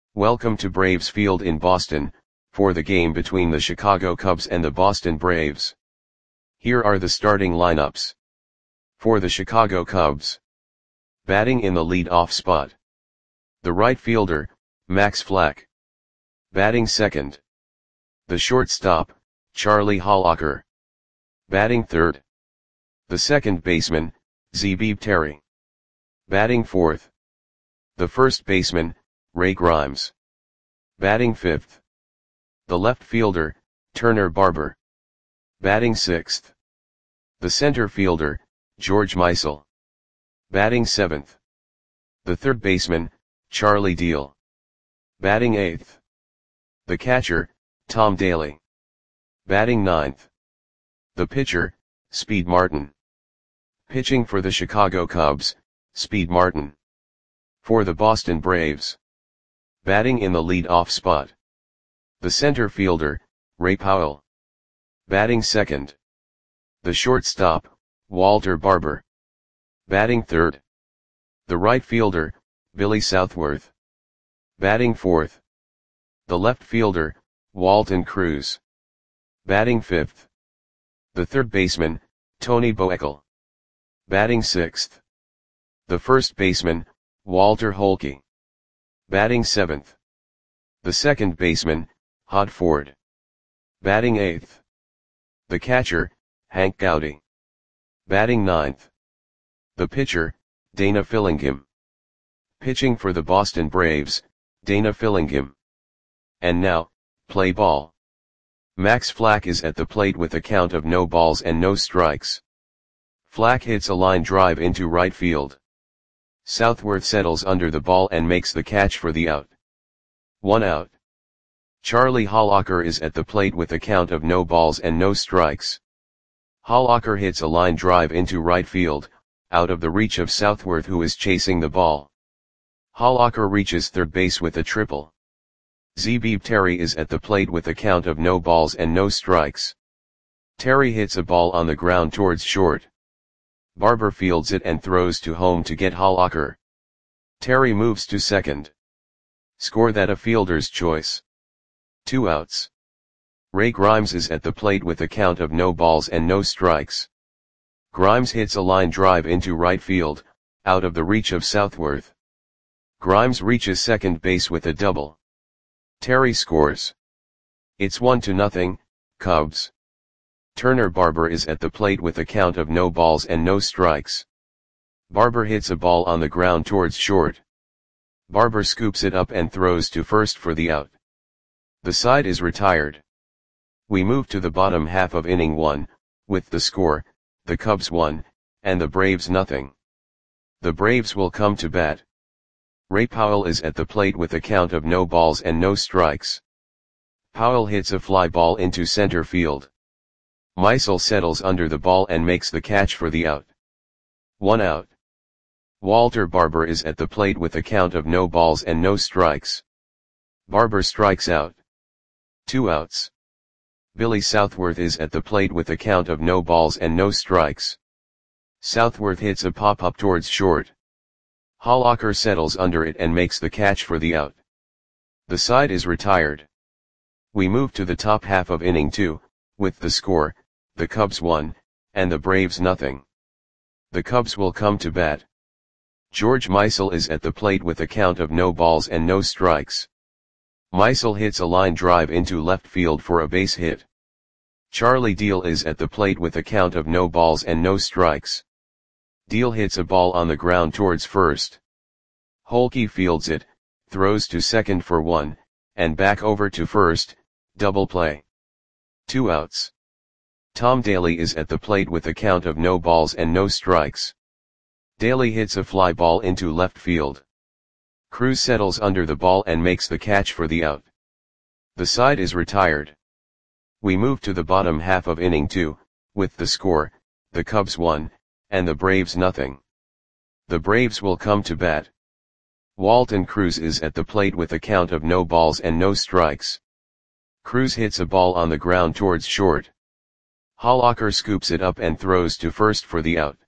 Welcome to Braves Field in Boston, for the game between the Chicago Cubs and the Boston Braves. Here are the starting lineups. For the Chicago Cubs. Batting in the lead-off spot. The right fielder, Max Flack. Batting second. The shortstop, Charlie Hollacker. Batting third. The second baseman, Zebib Terry. Batting fourth. The first baseman, Ray Grimes. Batting fifth. The left fielder, Turner Barber. Batting sixth. The center fielder, George Meisel. Batting seventh. The third baseman, Charlie Deal. Batting eighth. The catcher, Tom Daly. Batting ninth. The pitcher, Speed Martin. Pitching for the Chicago Cubs, Speed Martin. For the Boston Braves. Batting in the lead-off spot. The center fielder, Ray Powell. Batting second. The shortstop, Walter Barber. Batting third. The right fielder, Billy Southworth. Batting fourth. The left fielder, Walton Cruz. Batting fifth. The third baseman, Tony Boekel. Batting sixth. The first baseman, Walter Holke. Batting seventh. The second baseman, Hod Ford. Batting eighth. The catcher, Hank Gowdy. Batting ninth. The pitcher, Dana Fillingham. Pitching for the Boston Braves, Dana Fillingham. And now, play ball. Max Flack is at the plate with a count of no balls and no strikes. Flack hits a line drive into right field. Southworth settles under the ball and makes the catch for the out. 1 out. Charlie Hollacker is at the plate with a count of no balls and no strikes. Hollacker hits a line drive into right field, out of the reach of Southworth, who is chasing the ball. Hollacker reaches third base with a triple. Zebib Terry is at the plate with a count of no balls and no strikes. Terry hits a ball on the ground towards short. Barber fields it and throws to home to get Hollacker. Terry moves to second. Score that a fielder's choice. 2 outs. Ray Grimes is at the plate with a count of no balls and no strikes. Grimes hits a line drive into right field, out of the reach of Southworth. Grimes reaches second base with a double. Terry scores. It's 1-0, Cubs. Turner Barber is at the plate with a count of no balls and no strikes. Barber hits a ball on the ground towards short. Barber scoops it up and throws to first for the out. The side is retired. We move to the bottom half of inning 1, with the score, the Cubs 1, and the Braves 0. The Braves will come to bat. Ray Powell is at the plate with a count of no balls and no strikes. Powell hits a fly ball into center field. Meisel settles under the ball and makes the catch for the out. 1 out. Walter Barber is at the plate with a count of no balls and no strikes. Barber strikes out. 2 outs. Billy Southworth is at the plate with a count of no balls and no strikes. Southworth hits a pop-up towards short. Hollacker settles under it and makes the catch for the out. The side is retired. We move to the top half of inning 2, with the score, the Cubs 1, and the Braves 0. The Cubs will come to bat. George Meisel is at the plate with a count of no balls and no strikes. Meisel hits a line drive into left field for a base hit. Charlie Deal is at the plate with a count of no balls and no strikes. Deal hits a ball on the ground towards first. Holke fields it, throws to second for 1, and back over to first, double play. 2 outs. Tom Daly is at the plate with a count of no balls and no strikes. Daly hits a fly ball into left field. Cruz settles under the ball and makes the catch for the out. The side is retired. We move to the bottom half of inning 2, with the score, the Cubs 1, and the Braves 0. The Braves will come to bat. Walton Cruz is at the plate with a count of no balls and no strikes. Cruz hits a ball on the ground towards short. Hollacker scoops it up and throws to first for the out.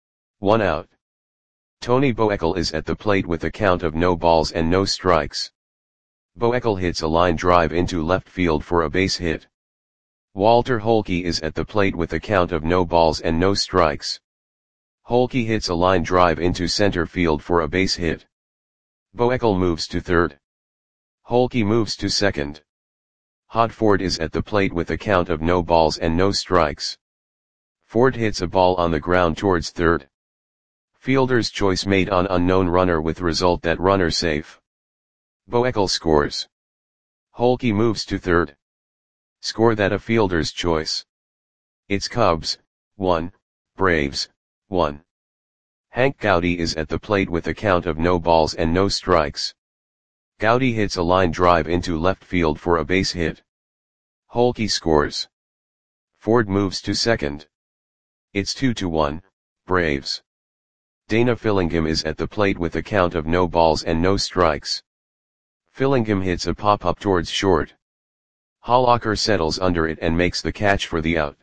1 out. Tony Boekel is at the plate with a count of no balls and no strikes. Boekel hits a line drive into left field for a base hit. Walter Holke is at the plate with a count of no balls and no strikes. Holke hits a line drive into center field for a base hit. Boekel moves to third. Holke moves to second. Hodford is at the plate with a count of no balls and no strikes. Ford hits a ball on the ground towards third. Fielder's choice made on unknown runner with result that runner safe. Boekel scores. Holke moves to third. Score that a fielder's choice. It's Cubs, 1, Braves, 1. Hank Gowdy is at the plate with a count of no balls and no strikes. Gowdy hits a line drive into left field for a base hit. Holke scores. Ford moves to second. It's 2-1, Braves. Dana Fillingham is at the plate with a count of no balls and no strikes. Fillingham hits a pop-up towards short. Hollacker settles under it and makes the catch for the out.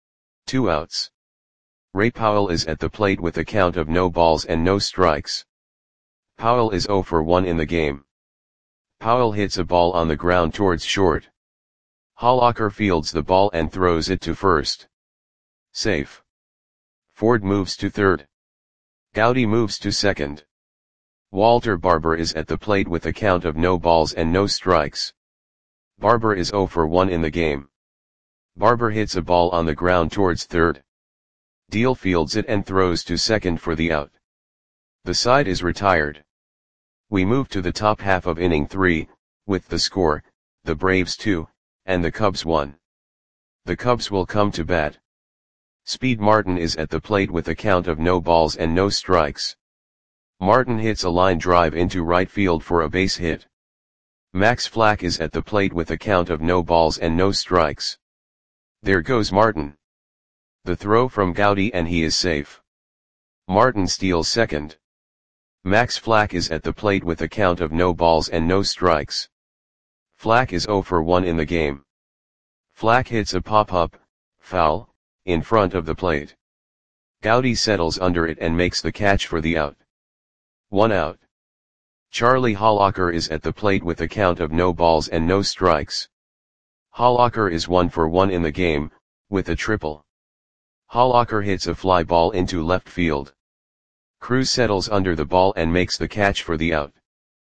2 outs. Ray Powell is at the plate with a count of no balls and no strikes. Powell is 0 for 1 in the game. Powell hits a ball on the ground towards short. Hollacker fields the ball and throws it to first. Safe. Ford moves to third. Gowdy moves to second. Walter Barber is at the plate with a count of no balls and no strikes. Barber is 0 for 1 in the game. Barber hits a ball on the ground towards third. Deal fields it and throws to second for the out. The side is retired. We move to the top half of inning 3, with the score, the Braves 2, and the Cubs 1. The Cubs will come to bat. Speed Martin is at the plate with a count of no balls and no strikes. Martin hits a line drive into right field for a base hit. Max Flack is at the plate with a count of no balls and no strikes. There goes Martin. The throw from Gowdy and he is safe. Martin steals second. Max Flack is at the plate with a count of no balls and no strikes. Flack is 0 for 1 in the game. Flack hits a pop-up, foul, in front of the plate. Gowdy settles under it and makes the catch for the out. 1 out. Charlie Hollacker is at the plate with a count of no balls and no strikes. Hollacker is 1 for 1 in the game, with a triple. Hollacker hits a fly ball into left field. Cruz settles under the ball and makes the catch for the out.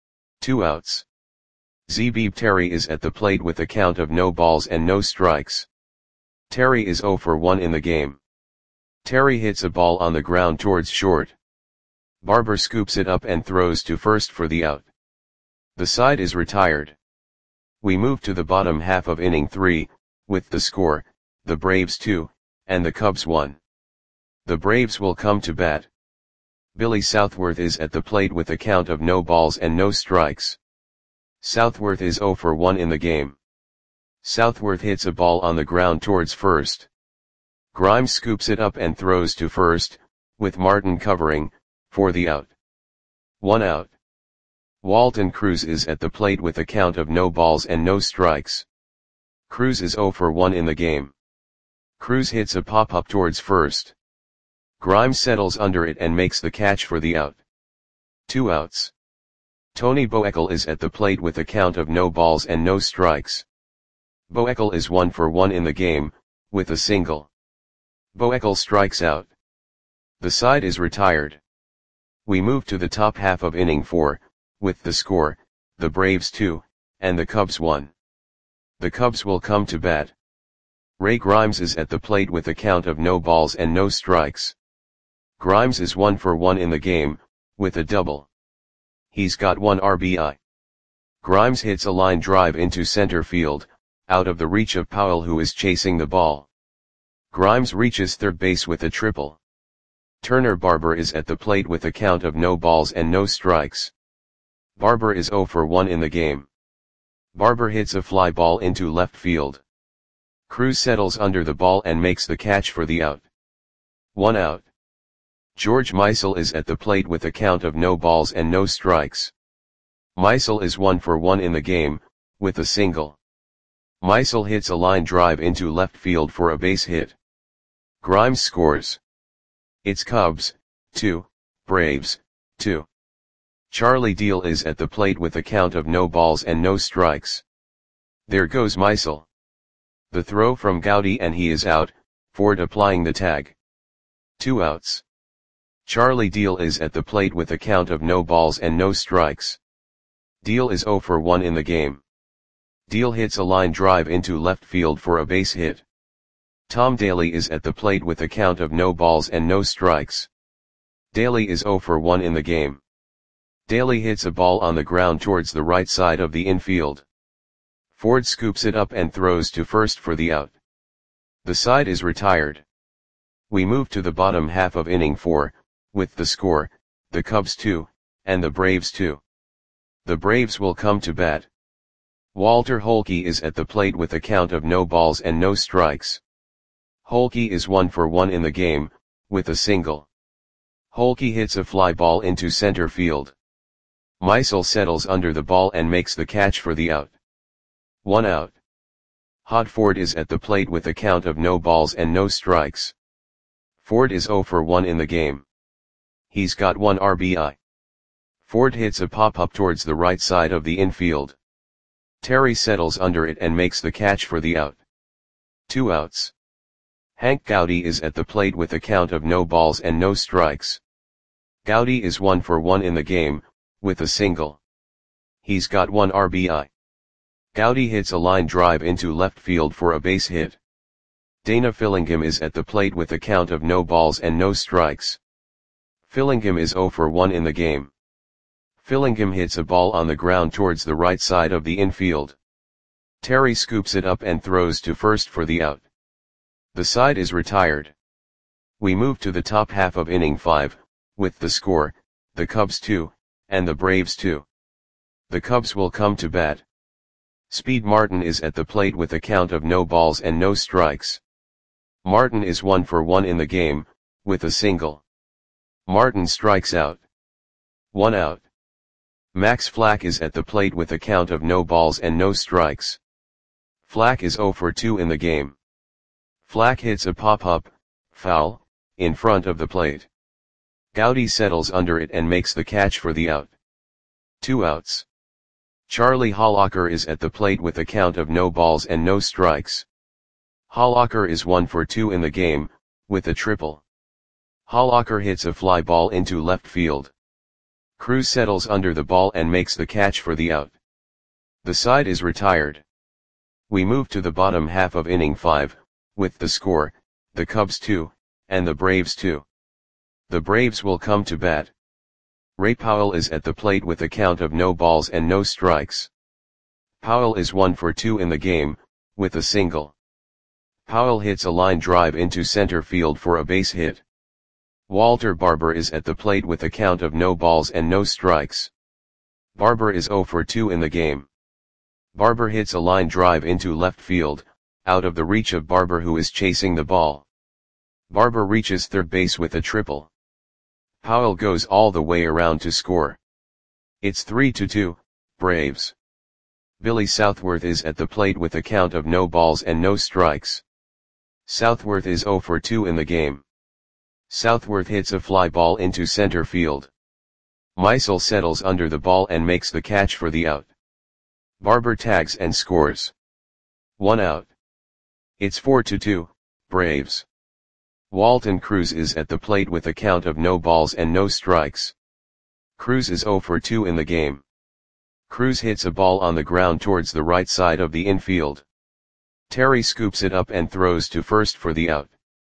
2 outs. Zeebeeb Terry is at the plate with a count of no balls and no strikes. Terry is 0 for 1 in the game. Terry hits a ball on the ground towards short. Barber scoops it up and throws to first for the out. The side is retired. We move to the bottom half of inning 3, with the score, the Braves 2, and the Cubs 1. The Braves will come to bat. Billy Southworth is at the plate with a count of no balls and no strikes. Southworth is 0 for 1 in the game. Southworth hits a ball on the ground towards first. Grimes scoops it up and throws to first, with Martin covering, for the out. 1 out. Walton Cruz is at the plate with a count of no balls and no strikes. Cruz is 0 for 1 in the game. Cruz hits a pop-up towards first. Grimes settles under it and makes the catch for the out. 2 outs. Tony Boekel is at the plate with a count of no balls and no strikes. Boekel is 1 for 1 in the game, with a single. Boekel strikes out. The side is retired. We move to the top half of inning 4, with the score, the Braves 2, and the Cubs 1. The Cubs will come to bat. Ray Grimes is at the plate with a count of no balls and no strikes. Grimes is 1 for 1 in the game, with a double. He's got 1 RBI. Grimes hits a line drive into center field, out of the reach of Powell who is chasing the ball. Grimes reaches third base with a triple. Turner Barber is at the plate with a count of no balls and no strikes. Barber is 0 for 1 in the game. Barber hits a fly ball into left field. Cruz settles under the ball and makes the catch for the out. 1 out. George Meisel is at the plate with a count of no balls and no strikes. Meisel is 1 for 1 in the game, with a single. Meisel hits a line drive into left field for a base hit. Grimes scores. It's Cubs, 2, Braves, 2. Charlie Deal is at the plate with a count of no balls and no strikes. There goes Meisel. The throw from Gowdy and he is out, Ford applying the tag. 2 outs. Charlie Deal is at the plate with a count of no balls and no strikes. Deal is 0 for 1 in the game. Deal hits a line drive into left field for a base hit. Tom Daly is at the plate with a count of no balls and no strikes. Daly is 0 for 1 in the game. Daly hits a ball on the ground towards the right side of the infield. Ford scoops it up and throws to first for the out. The side is retired. We move to the bottom half of inning 4, with the score, the Cubs 2, and the Braves 2. The Braves will come to bat. Walter Holke is at the plate with a count of no balls and no strikes. Holke is 1 for 1 in the game, with a single. Holke hits a fly ball into center field. Meisel settles under the ball and makes the catch for the out. 1 out. Hod Ford is at the plate with a count of no balls and no strikes. Ford is 0 for 1 in the game. He's got 1 RBI. Ford hits a pop-up towards the right side of the infield. Terry settles under it and makes the catch for the out. 2 outs. Hank Gowdy is at the plate with a count of no balls and no strikes. Gowdy is 1 for 1 in the game, with a single. He's got 1 RBI. Gowdy hits a line drive into left field for a base hit. Dana Fillingham is at the plate with a count of no balls and no strikes. Fillingham is 0 for 1 in the game. Fillingham hits a ball on the ground towards the right side of the infield. Terry scoops it up and throws to first for the out. The side is retired. We move to the top half of inning 5, with the score, the Cubs 2, and the Braves 2. The Cubs will come to bat. Speed Martin is at the plate with a count of no balls and no strikes. Martin is 1 for 1 in the game, with a single. Martin strikes out. 1 out. Max Flack is at the plate with a count of no balls and no strikes. Flack is 0 for 2 in the game. Flack hits a pop-up, foul, in front of the plate. Gowdy settles under it and makes the catch for the out. 2 outs. Charlie Hollacker is at the plate with a count of no balls and no strikes. Hollacker is 1 for 2 in the game, with a triple. Hollacker hits a fly ball into left field. Cruz settles under the ball and makes the catch for the out. The side is retired. We move to the bottom half of inning 5, with the score, the Cubs 2, and the Braves 2. The Braves will come to bat. Ray Powell is at the plate with a count of no balls and no strikes. Powell is 1 for 2 in the game, with a single. Powell hits a line drive into center field for a base hit. Walter Barber is at the plate with a count of no balls and no strikes. Barber is 0 for 2 in the game. Barber hits a line drive into left field, out of the reach of Barber who is chasing the ball. Barber reaches third base with a triple. Powell goes all the way around to score. It's 3-2, Braves. Billy Southworth is at the plate with a count of no balls and no strikes. Southworth is 0 for 2 in the game. Southworth hits a fly ball into center field. Meisel settles under the ball and makes the catch for the out. Barber tags and scores. 1 out. It's 4-2, Braves. Walton Cruz is at the plate with a count of no balls and no strikes. Cruz is 0 for 2 in the game. Cruz hits a ball on the ground towards the right side of the infield. Terry scoops it up and throws to first for the out.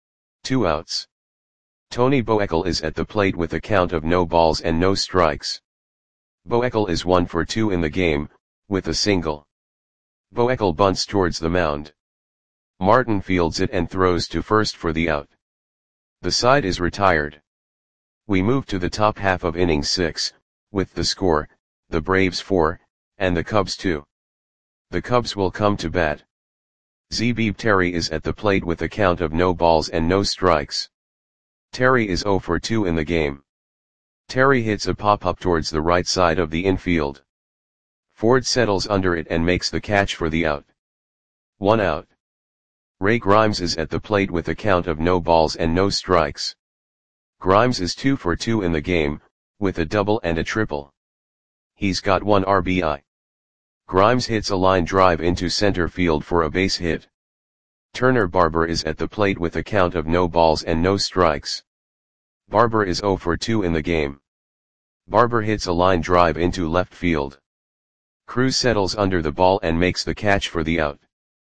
2 outs. Tony Boekel is at the plate with a count of no balls and no strikes. Boekel is 1 for 2 in the game, with a single. Boekel bunts towards the mound. Martin fields it and throws to first for the out. The side is retired. We move to the top half of inning 6, with the score, the Braves 4, and the Cubs 2. The Cubs will come to bat. Zeebeeb Terry is at the plate with a count of no balls and no strikes. Terry is 0 for 2 in the game. Terry hits a pop-up towards the right side of the infield. Ford settles under it and makes the catch for the out. 1 out. Ray Grimes is at the plate with a count of no balls and no strikes. Grimes is 2 for 2 in the game, with a double and a triple. He's got 1 RBI. Grimes hits a line drive into center field for a base hit. Turner Barber is at the plate with a count of no balls and no strikes. Barber is 0 for 2 in the game. Barber hits a line drive into left field. Cruz settles under the ball and makes the catch for the out.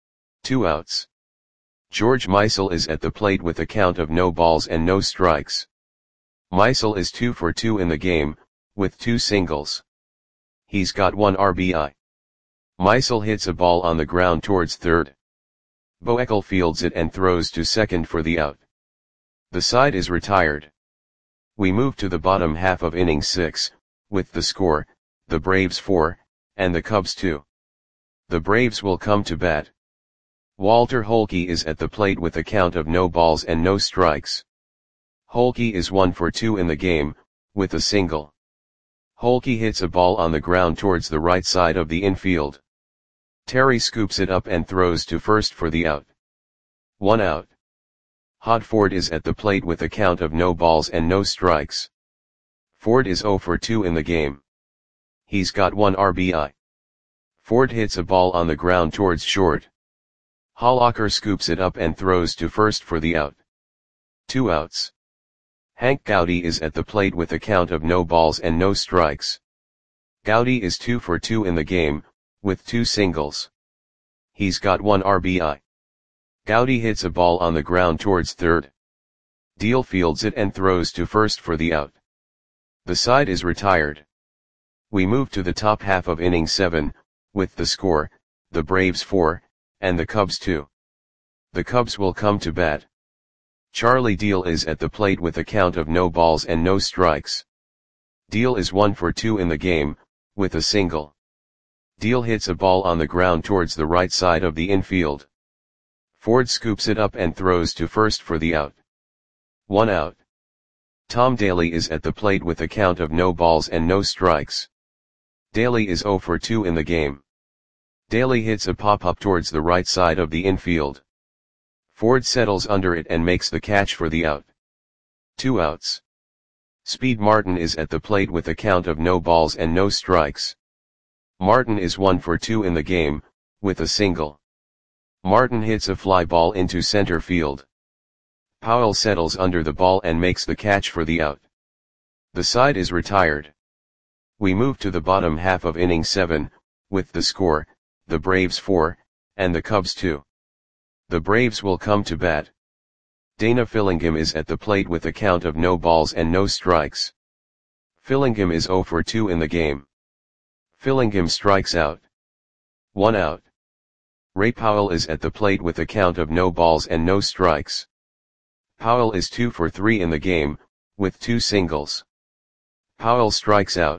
2 outs. George Meisel is at the plate with a count of no balls and no strikes. Meisel is 2 for 2 in the game, with 2 singles. He's got 1 RBI. Meisel hits a ball on the ground towards third. Boeckel fields it and throws to second for the out. The side is retired. We move to the bottom half of inning 6, with the score, the Braves 4, and the Cubs 2. The Braves will come to bat. Walter Holke is at the plate with a count of no balls and no strikes. Holke is 1 for 2 in the game, with a single. Holke hits a ball on the ground towards the right side of the infield. Terry scoops it up and throws to first for the out. 1 out. Hod Ford is at the plate with a count of no balls and no strikes. Ford is 0 for 2 in the game. He's got 1 RBI. Ford hits a ball on the ground towards short. Hollacker scoops it up and throws to first for the out. 2 outs. Hank Gowdy is at the plate with a count of no balls and no strikes. Gowdy is 2 for 2 in the game, with 2 singles. He's got 1 RBI. Gowdy hits a ball on the ground towards third. Deal fields it and throws to first for the out. The side is retired. We move to the top half of inning 7, with the score, the Braves 4, and the Cubs 2. The Cubs will come to bat. Charlie Deal is at the plate with a count of no balls and no strikes. Deal is 1 for 2 in the game, with a single. Deal hits a ball on the ground towards the right side of the infield. Ford scoops it up and throws to first for the out. 1 out. Tom Daly is at the plate with a count of no balls and no strikes. Daly is 0 for 2 in the game. Daly hits a pop-up towards the right side of the infield. Ford settles under it and makes the catch for the out. 2 outs. Speed Martin is at the plate with a count of no balls and no strikes. Martin is 1 for 2 in the game, with a single. Martin hits a fly ball into center field. Powell settles under the ball and makes the catch for the out. The side is retired. We move to the bottom half of inning 7, with the score, the Braves 4, and the Cubs 2. The Braves will come to bat. Dana Fillingham is at the plate with a count of no balls and no strikes. Fillingham is 0 for 2 in the game. Fillingham strikes out. 1 out. Ray Powell is at the plate with a count of no balls and no strikes. Powell is 2 for 3 in the game, with 2 singles. Powell strikes out.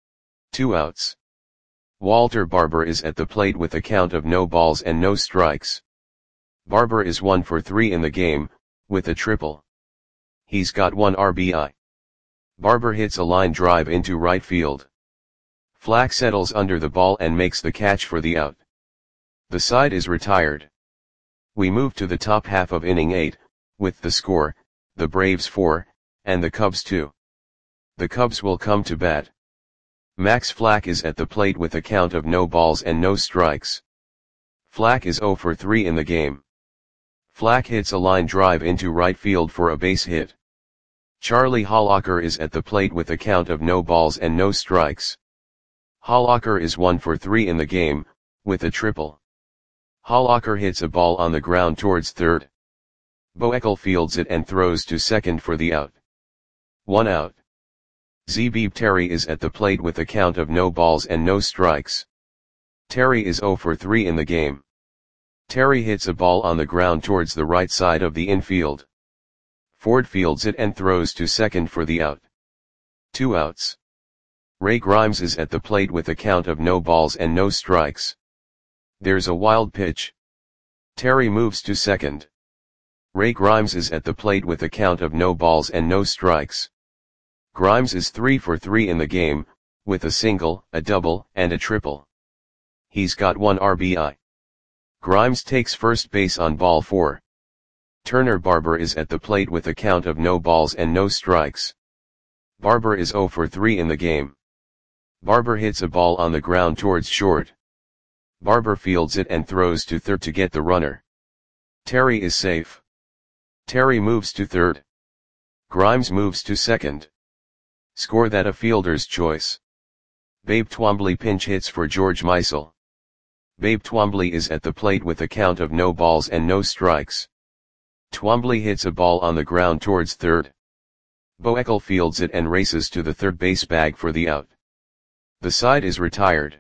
2 outs. Walter Barber is at the plate with a count of no balls and no strikes. Barber is 1 for 3 in the game, with a triple. He's got 1 RBI. Barber hits a line drive into right field. Flack settles under the ball and makes the catch for the out. The side is retired. We move to the top half of inning 8, with the score, the Braves 4, and the Cubs 2. The Cubs will come to bat. Max Flack is at the plate with a count of no balls and no strikes. Flack is 0 for 3 in the game. Flack hits a line drive into right field for a base hit. Charlie Hollacker is at the plate with a count of no balls and no strikes. Hollacker is 1 for 3 in the game, with a triple. Hollacker hits a ball on the ground towards third. Boeckel fields it and throws to second for the out. 1 out. Zebib Terry is at the plate with a count of no balls and no strikes. Terry is 0 for 3 in the game. Terry hits a ball on the ground towards the right side of the infield. Ford fields it and throws to second for the out. 2 outs. Ray Grimes is at the plate with a count of no balls and no strikes. There's a wild pitch. Terry moves to second. Ray Grimes is at the plate with a count of no balls and no strikes. Grimes is 3 for 3 in the game, with a single, a double, and a triple. He's got 1 RBI. Grimes takes first base on ball 4. Turner Barber is at the plate with a count of no balls and no strikes. Barber is 0 for 3 in the game. Barber hits a ball on the ground towards short. Barber fields it and throws to third to get the runner. Terry is safe. Terry moves to third. Grimes moves to second. Score that a fielder's choice. Babe Twombly pinch hits for George Meisel. Babe Twombly is at the plate with a count of no balls and no strikes. Twombly hits a ball on the ground towards third. Boeckel fields it and races to the third base bag for the out. The side is retired.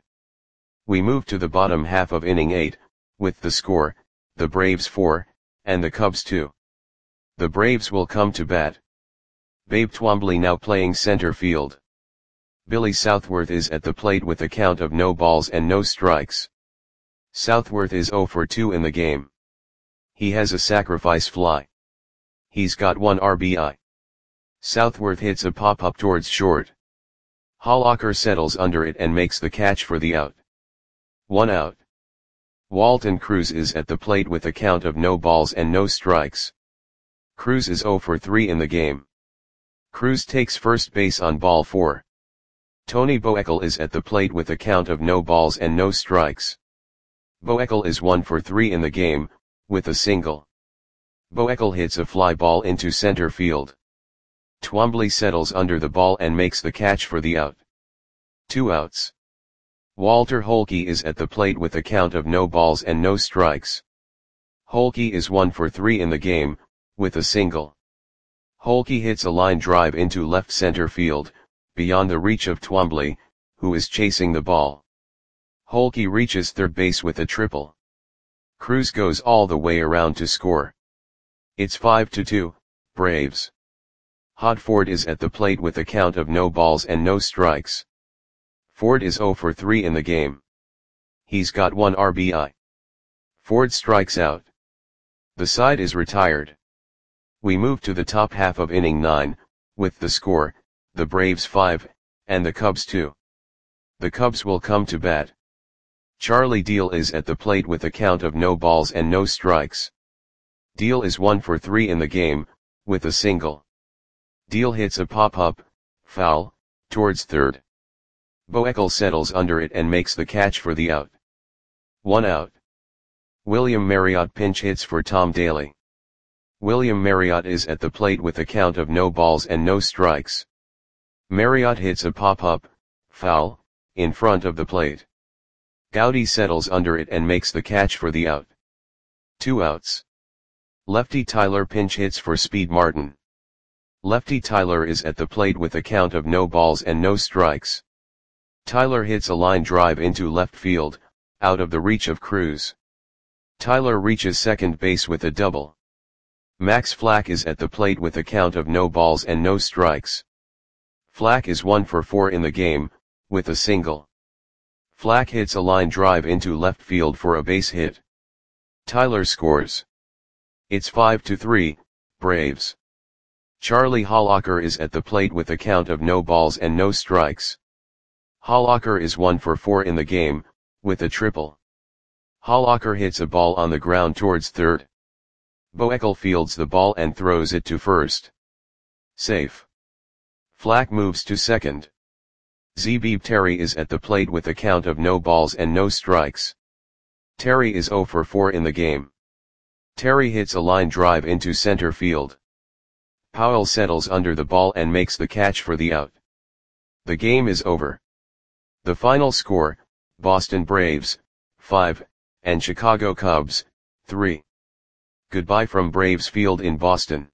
We move to the bottom half of inning 8, with the score, the Braves 4, and the Cubs 2. The Braves will come to bat. Babe Twombly now playing center field. Billy Southworth is at the plate with a count of no balls and no strikes. Southworth is 0 for 2 in the game. He has a sacrifice fly. He's got 1 RBI. Southworth hits a pop-up towards short. Hollacker settles under it and makes the catch for the out. 1 out. Walton Cruz is at the plate with a count of no balls and no strikes. Cruz is 0 for 3 in the game. Cruz takes first base on ball 4. Tony Boeckel is at the plate with a count of no balls and no strikes. Boeckel is 1 for 3 in the game, with a single. Boeckel hits a fly ball into center field. Twombly settles under the ball and makes the catch for the out. 2 outs. Walter Holke is at the plate with a count of no balls and no strikes. Holke is 1 for 3 in the game, with a single. Holke hits a line drive into left center field, beyond the reach of Twombly, who is chasing the ball. Holke reaches third base with a triple. Cruz goes all the way around to score. It's 5-2, Braves. Hod Ford is at the plate with a count of no balls and no strikes. Ford is 0 for 3 in the game. He's got 1 RBI. Ford strikes out. The side is retired. We move to the top half of inning 9, with the score, the Braves 5, and the Cubs 2. The Cubs will come to bat. Charlie Deal is at the plate with a count of no balls and no strikes. Deal is 1 for 3 in the game, with a single. Deal hits a pop-up, foul, towards third. Boeckel settles under it and makes the catch for the out. 1 out. William Marriott pinch hits for Tom Daly. William Marriott is at the plate with a count of no balls and no strikes. Marriott hits a pop-up, foul, in front of the plate. Gowdy settles under it and makes the catch for the out. 2 outs. Lefty Tyler pinch hits for Speed Martin. Lefty Tyler is at the plate with a count of no balls and no strikes. Tyler hits a line drive into left field, out of the reach of Cruz. Tyler reaches second base with a double. Max Flack is at the plate with a count of no balls and no strikes. Flack is 1 for 4 in the game, with a single. Flack hits a line drive into left field for a base hit. Tyler scores. It's 5-3, Braves. Charlie Hollacker is at the plate with a count of no balls and no strikes. Hollacker is 1 for 4 in the game, with a triple. Hollacker hits a ball on the ground towards third. Boeckel fields the ball and throws it to first. Safe. Flack moves to second. Zebib Terry is at the plate with a count of no balls and no strikes. Terry is 0 for 4 in the game. Terry hits a line drive into center field. Powell settles under the ball and makes the catch for the out. The game is over. The final score, Boston Braves, 5, and Chicago Cubs, 3. Goodbye from Braves Field in Boston.